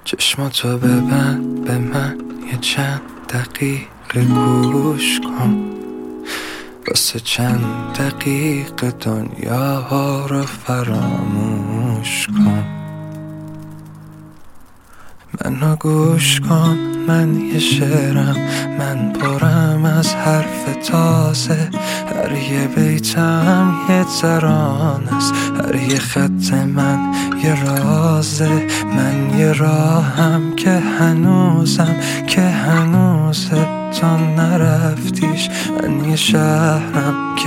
چشماتو ببند به من یه چند دقیقه گوش کن، واسه چند دقیقه دنیا رو فراموش کن. منو گوش کن، من یه شعرم، من پرم از حرف تازه. هر یه بیتم یه ترانه است، هر یه خط من یه رازه. من یه راهم که هنوزه تا نرفتیش. من یه شهرم که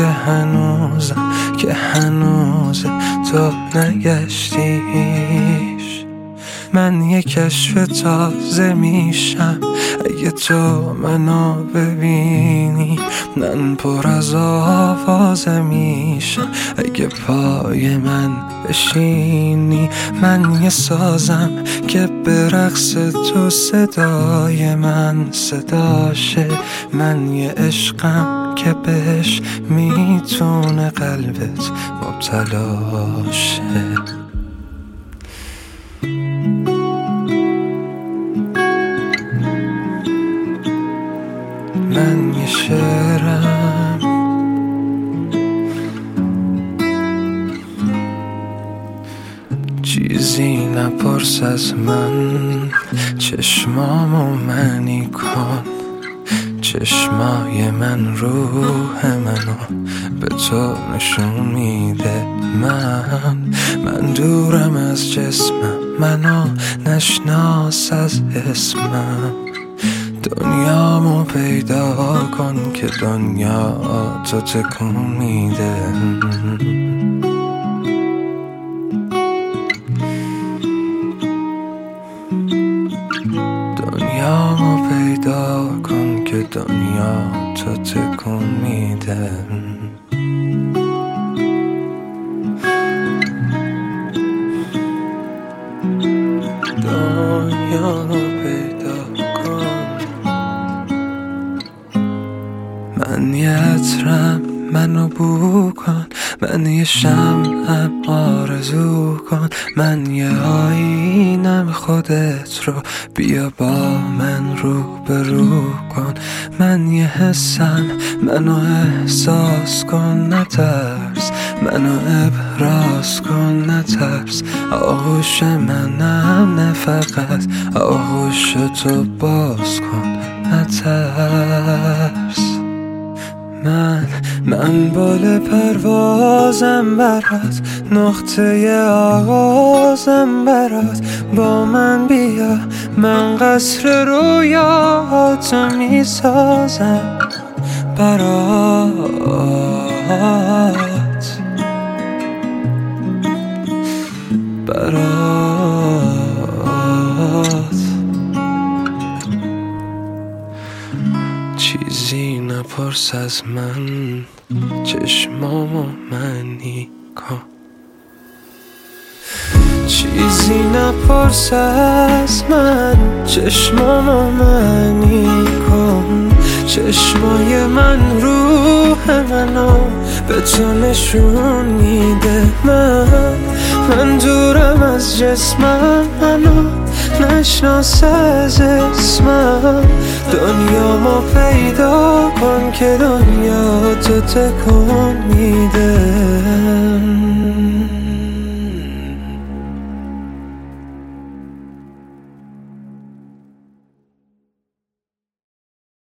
هنوزه تا نگشتیش. من یه کشف تازه میشم اگه تو منو ببینی. من پر از آوازه میشم اگه پای من بشینی. من یه سازم که به رقص تو صدای من صداشه. من یه عشقم که بهش میتونه قلبت مبتلا شه. من یه شعرم، چیزی نپرس از من. چشمامو منی کن، چشمای من روح منو به تو نشون میده. من دورم از جسمم، منو نشناس از اسمم. دنیامو پیدا کن که دنیا تو تکون میده. دنیامو پیدا کن که دنیا تو تکون میده. دنیامو پیدا کن. من یه عطرم، منو بو کن. من یه شمعم، آرزو کن. من یه آینم، خودت رو بیا با من روبرو کن. من یه حسم، منو احساس کن نترس. منو ابراز کن نترس. آغوش منم نه فقط، آغوش تو باز کن نترس. من بال پروازم برات، نقطه آغازم برات. با من بیا، من قصر رویاتو میسازم برات. چیزی نپرس از من، چشمامو منی کن. چیزی نپرس از من، چشمامو منی کن. چشمای من روح منو به تو نشون میده. من دورم از جسمم، منو نشناس از اسمم. دنیامو پیدا کن که دنیا تو تکون میده.